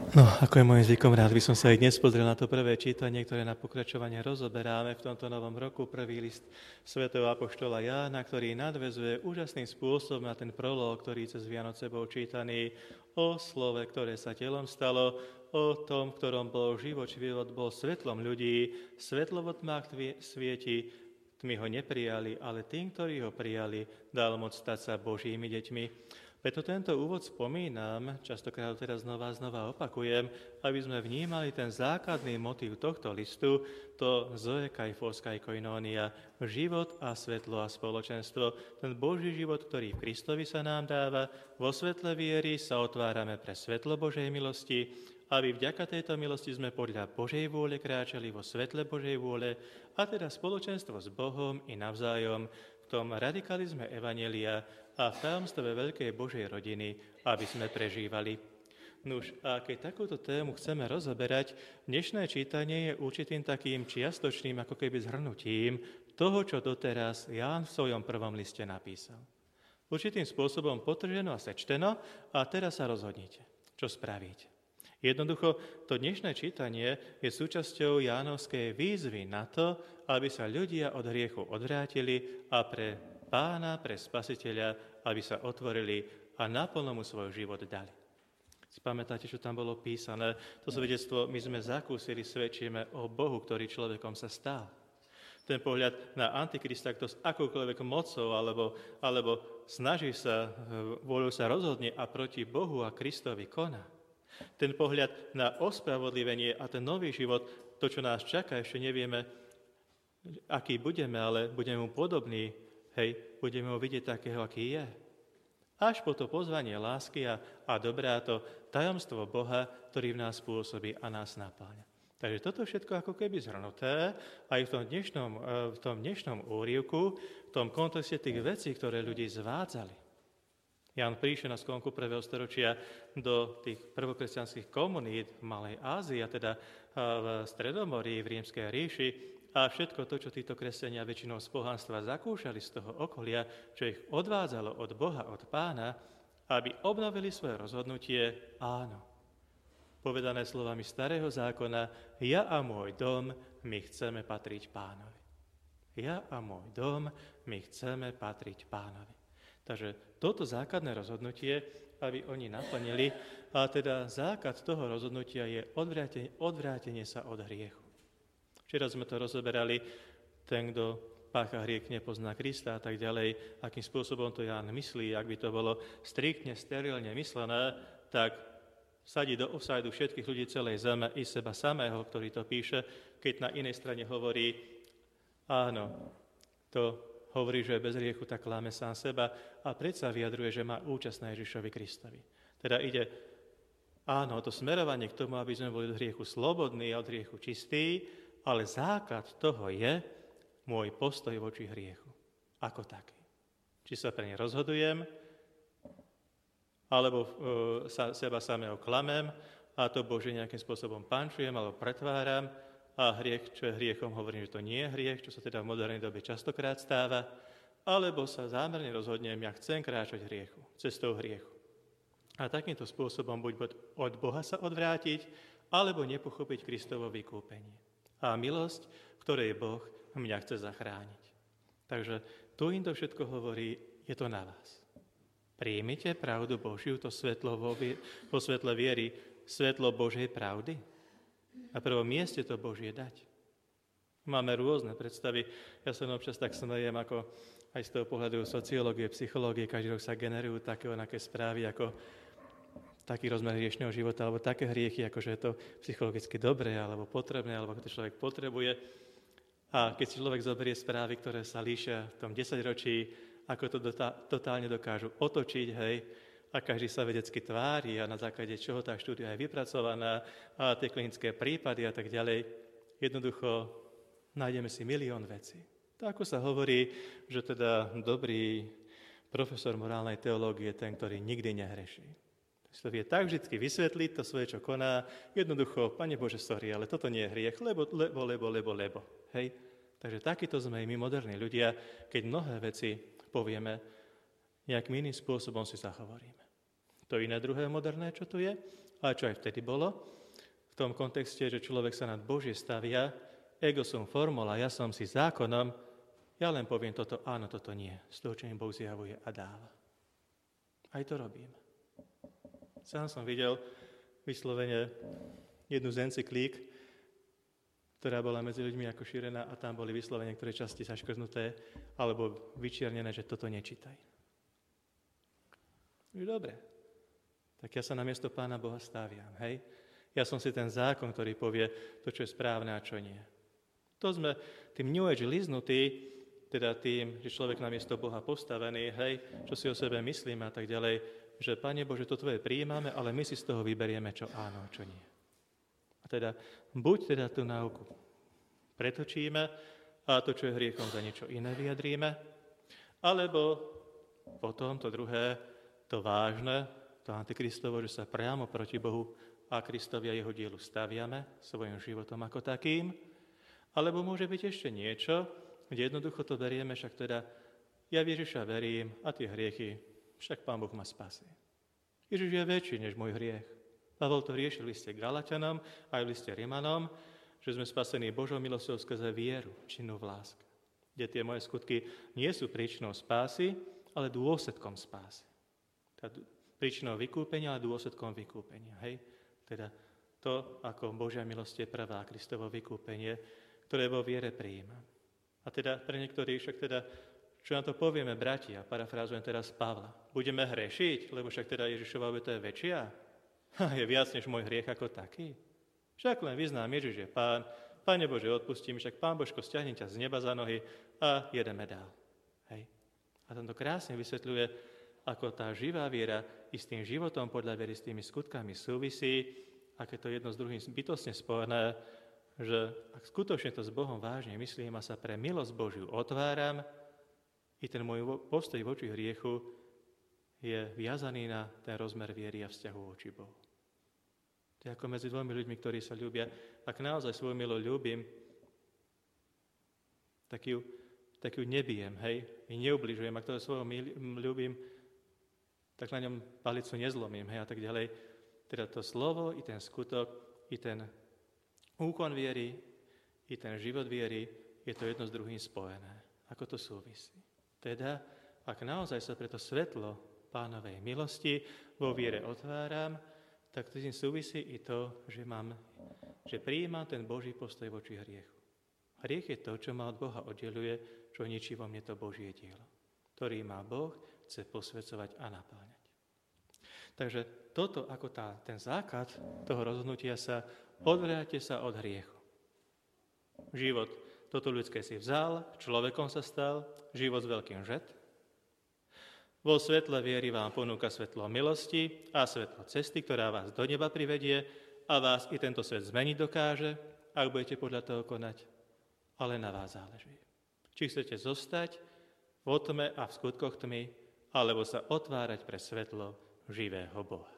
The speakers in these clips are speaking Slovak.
No, ako je môjim zvykom, rád by som sa aj dnes pozrel na to prvé čítanie, ktoré na pokračovanie rozoberáme v tomto novom roku, prvý list svätého apoštola Jána, ktorý nadväzuje úžasným spôsobom na ten prológ, ktorý cez Vianoce bol čítaný o slove, ktoré sa telom stalo, o tom, v ktorom bol život bol svetlom ľudí, svetlo vo tmách svieti, tmy ho neprijali, ale tým, ktorí ho prijali, dal moc stať sa Božími deťmi. Preto tento úvod spomínam, častokrát teraz znova opakujem, aby sme vnímali ten základný motív tohto listu, to Zoe Kaiphoskai koinónia, život a svetlo a spoločenstvo. Ten Boží život, ktorý v Kristovi sa nám dáva, vo svetle viery sa otvárame pre svetlo Božej milosti, aby vďaka tejto milosti sme podľa Božej vôle kráčali vo svetle Božej vôle a teda spoločenstvo s Bohom i navzájom v tom radikalizme evanjelia a v tajomstve veľkej Božej rodiny, aby sme prežívali. Nuž, a keď takúto tému chceme rozoberať, dnešné čítanie je určitým takým čiastočným, ako keby zhrnutím toho, čo doteraz Ján v svojom prvom liste napísal. Určitým spôsobom potrženo a sečteno a teraz sa rozhodnite, čo spravíte. Jednoducho, to dnešné čítanie je súčasťou Jánovskej výzvy na to, aby sa ľudia od hriechu odvrátili a pre Pána, pre Spasiteľa, aby sa otvorili a naplno mu svoj život dali. Si pamätáte, čo tam bolo písané? To svedectvo my sme zakúsili, svedčíme o Bohu, ktorý človekom sa stal. Ten pohľad na Antikrista, kto s akoukoľvek mocou alebo snaží sa, voľou sa rozhodne a proti Bohu a Kristovi koná. Ten pohľad na ospravodlivenie a ten nový život, to, čo nás čaká, ešte nevieme, aký budeme, ale budeme mu podobní, budeme ho vidieť takého, aký je. Až po to pozvanie lásky a dobrá, to tajomstvo Boha, ktorý v nás pôsobí a nás napáľa. Takže toto všetko ako keby zhrnuté aj v tom dnešnom úryvku, v tom kontexte tých vecí, ktoré ľudí zvádzali. Ján prišiel na sklonku 1. storočia do tých prvokresťanských komunít v Malej Ázii, a teda v Stredomorí, v Rímskej ríši, a všetko to, čo títo kresťania väčšinou z pohanstva zakúšali z toho okolia, čo ich odvádzalo od Boha, od Pána, aby obnovili svoje rozhodnutie, áno. Povedané slovami Starého zákona, ja a môj dom, my chceme patriť Pánovi. Ja a môj dom, my chceme patriť Pánovi. Takže toto základné rozhodnutie, aby oni naplnili, a teda základ toho rozhodnutia je odvrátenie sa od hriechu. Včera sme to rozoberali, ten, kto pácha hriech, nepozná Krista a tak ďalej, akým spôsobom to Ján myslí, ak by to bolo striktne, sterilne myslené, tak sadí do offside všetkých ľudí celej zeme i seba samého, ktorý to píše, keď na inej strane hovorí, áno, to hovorí, že bez hriechu, tak kláme sám seba a predsa vyjadruje, že má účasť na Ježišovi Kristovi. Teda ide, áno, to smerovanie k tomu, aby sme boli od hriechu slobodní a od hriechu čistí, ale základ toho je môj postoj voči hriechu. Ako taký. Či sa pre ne rozhodujem, alebo seba samého klamem a to Bože nejakým spôsobom pančujem alebo pretváram a hriech, čo je hriechom, hovorím, že to nie je hriech, čo sa teda v modernej dobe častokrát stáva, alebo sa zámerne rozhodnem, ja chcem kráčať hriechu, cestou hriechu. A takýmto spôsobom buď od Boha sa odvrátiť, alebo nepochopiť Kristovo vykúpenie. A milosť, v ktorej Boh mňa chce zachrániť. Takže tu im to všetko hovorí, je to na vás. Príjmite pravdu Božiu, to svetlo vo svetle viery, svetlo Božej pravdy. Na prvom mieste to Božie dať. Máme rôzne predstavy. Ja sa občas tak smejem, ako aj z toho pohľadu sociológie, psychológie, každý rok sa generujú také správy, ako taký rozmer hriešného života, alebo také hriechy, ako že je to psychologicky dobré, alebo potrebné, alebo ako to človek potrebuje. A keď si človek zoberie správy, ktoré sa líšia v tom 10 ročí, ako to totálne dokážu otočiť, a každý sa vedecky tvári a na základe čoho tá štúdia je vypracovaná a tie klinické prípady a tak ďalej, jednoducho nájdeme si milión vecí. To ako sa hovorí, že teda dobrý profesor morálnej teológie je ten, ktorý nikdy nehreší. Si to vie tak vždy vysvetliť, to svoje, čo koná. Jednoducho, Pane Bože, sorry, ale toto nie je hriech, lebo. Hej? Takže takýto sme i my, moderní ľudia, keď mnohé veci povieme, nejakým iným spôsobom si zahovoríme. To iné druhé moderné, čo tu je, A čo aj vtedy bolo? V tom kontexte, že človek sa nad Božie stavia, ego sum formula, ja som si zákonom, ja len poviem toto áno, toto nie, z toho, čo mi Boh zjavuje a dáva. Aj to robím. Sám som videl vyslovene jednu z encyklík, ktorá bola medzi ľuďmi ako šírená a tam boli vyslovene niektoré časti zaškrtnuté alebo vyčiernené, že toto nečítaj. Dobre, tak ja sa na miesto Pána Boha staviam, hej? Ja som si ten zákon, ktorý povie to, čo je správne a čo nie. To sme tým New Age liznutí, teda tým, že človek na miesto Boha postavený, hej, čo si o sebe myslíme a tak ďalej, že Pane Bože, to Tvoje prijímame, ale my si z toho vyberieme, čo áno a čo nie. A teda, buď teda tú náuku pretočíme a to, čo je hriechom, za niečo iné vyjadríme, alebo potom to druhé, to vážne, to antikristovo, že sa priamo proti Bohu a Kristovi a jeho dielu staviame svojim životom ako takým, alebo môže byť ešte niečo, kde jednoducho to berieme, však teda ja v Ježiša verím a tie hriechy, však Pán Boh ma spasí. Ježiš je väčší než môj hriech. Pavol to riešil v liste Galatianom aj v liste Rimanom, že sme spasení Božou milosťou skrze vieru, činnú v láske. Kde tie moje skutky nie sú príčinou spásy, ale dôsledkom spásy. Príčinou vykúpenia, ale dôsledkom vykúpenia. Hej? Teda to, ako Božia milosť je prvá, Kristovo vykúpenie, ktoré vo viere prijíma. A teda pre niektorých však teda, čo na to povieme, bratia, parafrázujem teraz Pavla, budeme hrešiť, lebo však teda Ježišova obeta je väčšia? Je viac než môj hriech ako taký? Však len vyznám, Ježiš je Pán, Pane Bože, odpustím, však Pán Božko, stiahnem ťa z neba za nohy a jedeme dál. Hej. A tento krásne vysvetľuje, ako tá živá viera i s tým životom podľa viery s tými skutkami súvisí, aké to jedno s druhým bytostne spojené, že ak skutočne to s Bohom vážne myslím a sa pre milosť Božiu otváram, i ten môj postoj voči hriechu je viazaný na ten rozmer viery a vzťahu voči Bohu. To je ako medzi dvomi ľuďmi, ktorí sa ľúbia. Ak naozaj svoju milosť ľúbim, tak ju nebijem, hej, i neubližujem. Ak to svojho ľúbim, tak na ňom palicu nezlomím, hej, a tak ďalej. Teda to slovo, i ten skutok, i ten úkon viery, i ten život viery, je to jedno s druhým spojené. Ako to súvisí? Teda, ak naozaj sa preto svetlo Pánovej milosti vo viere otváram, tak to tým súvisí i to, že prijímam ten Boží postoj voči hriechu. Hriech je to, čo ma od Boha oddeluje, čo ničí vo mne to Božie dielo, ktorý má Boh chce posvedzovať a napáňať. Takže toto, ako ten základ toho rozhodnutia sa, odvráťte sa od hriechu. Život toto ľudské si vzal, človekom sa stal, život s veľkým žet. Vo svetle viery vám ponúka svetlo milosti a svetlo cesty, ktorá vás do neba privedie a vás i tento svet zmeniť dokáže, ak budete podľa toho konať. Ale na vás záleží. Či chcete zostať v tme a v skutkoch tmy, alebo sa otvárať pre svetlo živého Boha.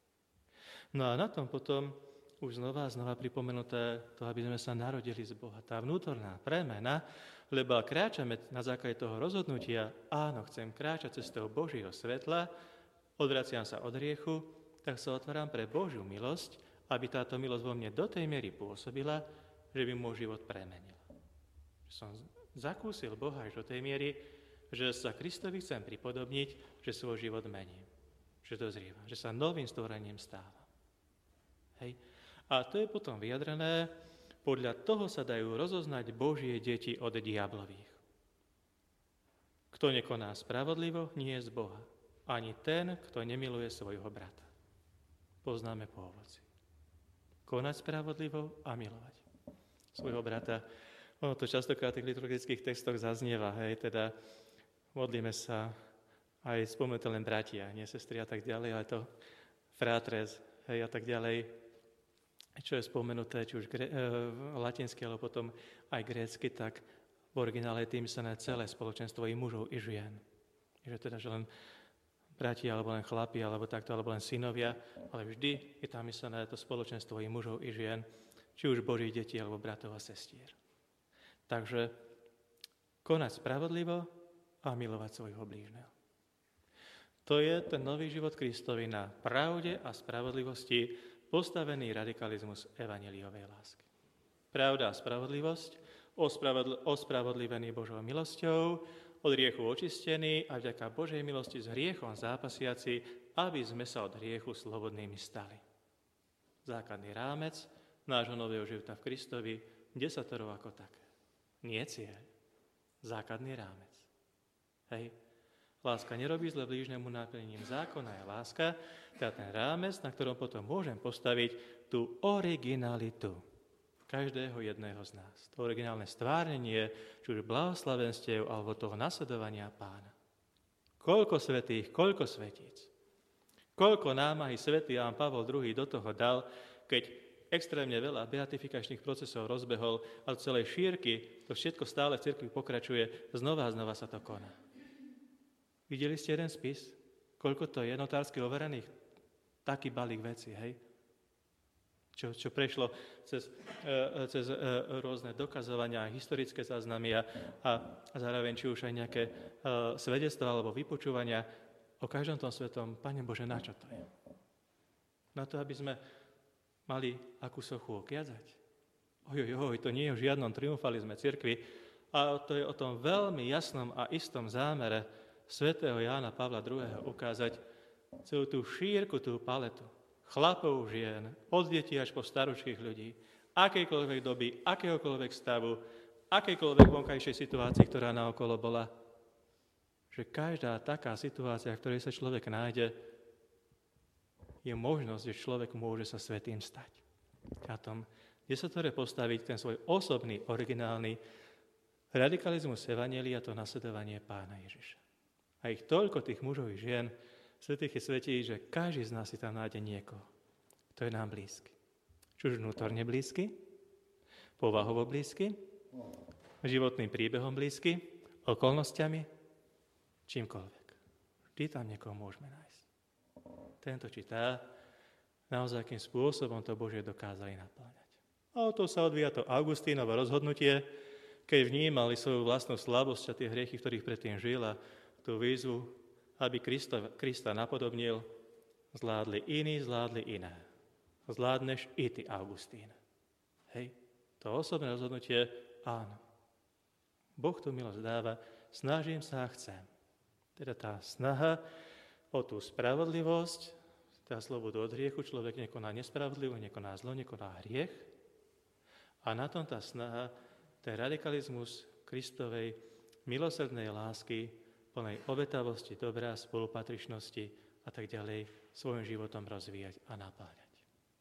No a na tom potom už znova pripomenuté to, aby sme sa narodili z Boha. Tá vnútorná premena, lebo ak kráčame na základe toho rozhodnutia, áno, chcem kráčať cestou Božieho svetla, odvraciam sa od hriechu, tak sa otváram pre Božiu milosť, aby táto milosť vo mne do tej miery pôsobila, že by môj život premenil. Že som zakúsil Boha až do tej miery, že sa Kristovi chcem pripodobniť, že svoj život mením, že dozrievam, že sa novým stvorením stávam. Hej. A to je potom vyjadrené, podľa toho sa dajú rozoznať Božie deti od diablových. Kto nekoná spravodlivo, nie je z Boha. Ani ten, kto nemiluje svojho brata. Poznáme po ovoci. Konať spravodlivo a milovať svojho brata. Ono to častokrát v tých liturgických textoch zaznieva, hej, teda modlíme sa aj spomenuté len bratia, nie sestry a tak ďalej, ale to fratres, hej, a tak ďalej, čo je spomenuté, či už latinsky, alebo potom aj grécky, tak v originále je tým myslené celé spoločenstvo i mužov, i žien. Že teda, že len bratia, alebo len chlapi, alebo takto, alebo len synovia, ale vždy je tam myslené to spoločenstvo i mužov, i žien, či už Božích detí, alebo bratov a sestier. Takže konať spravodlivo a milovať svojho blížneho. To je ten nový život Kristovi na pravde a spravodlivosti postavený radikalizmus evanjeliovej lásky. Pravda a spravodlivosť, ospravodlivený Božou milosťou, od hriechu očistený a vďaka Božej milosti s hriechom zápasiaci, aby sme sa od hriechu slobodnými stali. Základný rámec nášho nového života v Kristovi, desatoro ako také. Nie cieľ, základný rámec. Hej. Láska nerobí zle blížnemu naplnením zákona, je láska, teda ten rámec, na ktorom potom môžem postaviť tú originalitu každého jedného z nás. To originálne stvárnenie, či už blahoslavenstiev, alebo toho nasledovania Pána. Koľko svätých, koľko svetíc. Koľko námahy svätý Ján Pavol II do toho dal, keď extrémne veľa beatifikačných procesov rozbehol a do celej šírky, to všetko stále v cirkvi pokračuje, znova a znova sa to koná. Videli ste jeden spis? Koľko to je notársky overených? Taký balík veci, hej? Čo prešlo cez rôzne dokazovania, historické záznamy a zároveň či už aj nejaké svedectvá alebo vypočúvania o každom tom svetom. Pane Bože, na čo to je? Na to, aby sme mali akú sochu okliadzať? To nie je o žiadnom triumfalizme cirkvi, a to je o tom veľmi jasnom a istom zámere svätého Jána Pavla II. Ukázať celú tú šírku, tú paletu chlapov, žien, od detí až po staručkých ľudí, akejkoľvek doby, akéhokoľvek stavu, akejkoľvek vonkajšej situácii, ktorá naokolo bola, že každá taká situácia, v ktorej sa človek nájde, je možnosť, že človek môže sa svätým stať. A tom, kde sa to postaviť ten svoj osobný, originálny radikalizmus evanjelia, to nasledovanie Pána Ježiša. A ich toľko, tých mužov i žien, svätých je svätí, že každý z nás si tam nájde niekoho, kto je nám blízky. Či už vnútorne blízky, povahovo blízky, životným príbehom blízky, okolnostiami, čímkoľvek. Vždy tam niekoho môžeme nájsť. Tento či tá, naozaj akým spôsobom to Božie dokázali naplňať. A o to sa odvíja to Augustínovo rozhodnutie, keď vnímali svoju vlastnú slabosť a tie hriechy, v ktorých predtým žil, a tú výzvu, aby Krista napodobnil, zvládli iní, zvládli iné. Zvládneš i ty, Augustín. Hej, to osobné rozhodnutie, áno. Boh tu milosť dáva, snažím sa a chcem. Teda tá snaha o tú spravodlivosť, tá slobodu od hriechu, človek nekoná nespravodlivo, nekoná zlo, nekoná hriech. A na tom tá snaha, ten radikalizmus Kristovej milosrdnej lásky, plnej obetavosti, dobrá, spolupatričnosti a tak ďalej, svojim životom rozvíjať a napáľať.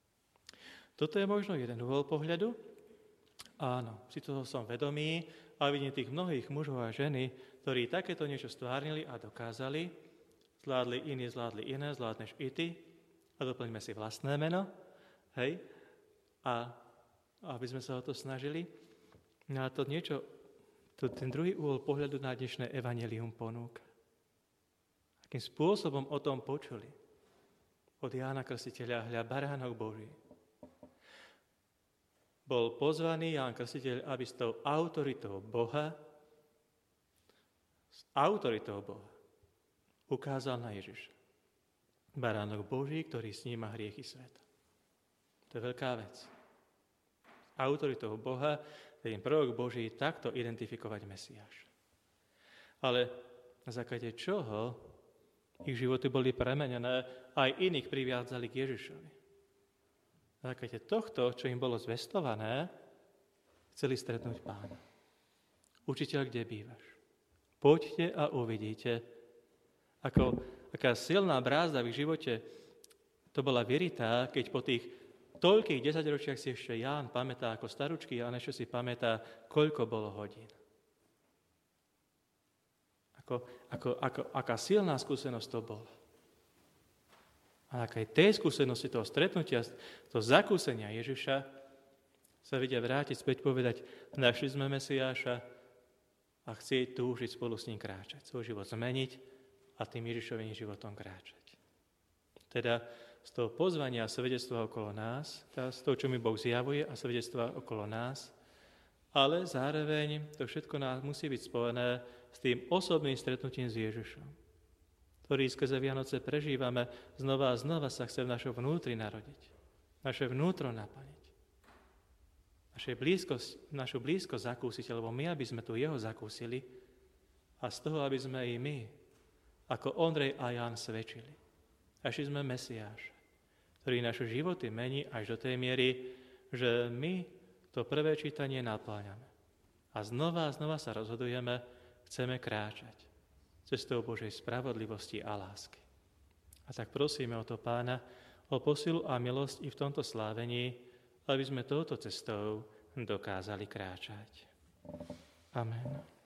Toto je možno jeden uhol pohľadu. Áno, si toho som vedomý a vidím tých mnohých mužov a ženy, ktorí takéto niečo stvárnili a dokázali, zvládli iní, zvládli iné, zvládneš i ty a doplňme si vlastné meno, hej, a aby sme sa o to snažili. No a to niečo, ten druhý uhol pohľadu na dnešné evanjelium ponúka. Akým spôsobom o tom počuli od Jána Krstiteľa, hľa baránok Boží. Bol pozvaný Ján Krstiteľ, aby s tou autoritou Boha ukázal na Ježiša. Baránok Boží, ktorý sníma hriechy sveta. To je veľká vec. Autoritou Boha, ten prorok Boží, takto identifikovať Mesiáša. Ale na základe čoho ich životy boli premenené, aj iných priviadzali k Ježišovi. Na základe tohto, čo im bolo zvestované, chceli stretnúť Pána. Učiteľ, kde bývaš? Poďte a uvidíte, aká silná brázda v ich živote to bola veritá, keď po tých toľkých 10 ročiach si ešte Ján pamätá ako staručký Ján, ešte si pamätá, koľko bolo hodín. Aká silná skúsenosť to bola. A akej tej skúsenosti, toho stretnutia, toho zakúsenia Ježiša sa vedia vrátiť späť povedať, našli sme Mesiáša a chcieť túžiť spolu s ním kráčať, svoj život zmeniť a tým Ježišovým životom kráčať. Teda z toho pozvania a svedectva okolo nás, z toho, čo mi Boh zjavuje a svedectva okolo nás, ale zároveň to všetko nás musí byť spojené s tým osobným stretnutím s Ježišom, ktorý skrze Vianoce prežívame, znova a znova sa chce v našom vnútri narodiť. naše vnútro naplniť. Našu blízkosť zakúsiť, lebo my, aby sme tu jeho zakúsili a z toho, aby sme i my, ako Ondrej a Ján, svedčili. Až sme Mesiáš, ktorý naše životy mení až do tej miery, že my to prvé čítanie napláňame. A znova sa rozhodujeme, chceme kráčať cestou Božej spravodlivosti a lásky. A tak prosíme o to Pána, o posilu a milosť i v tomto slávení, aby sme touto cestou dokázali kráčať. Amen.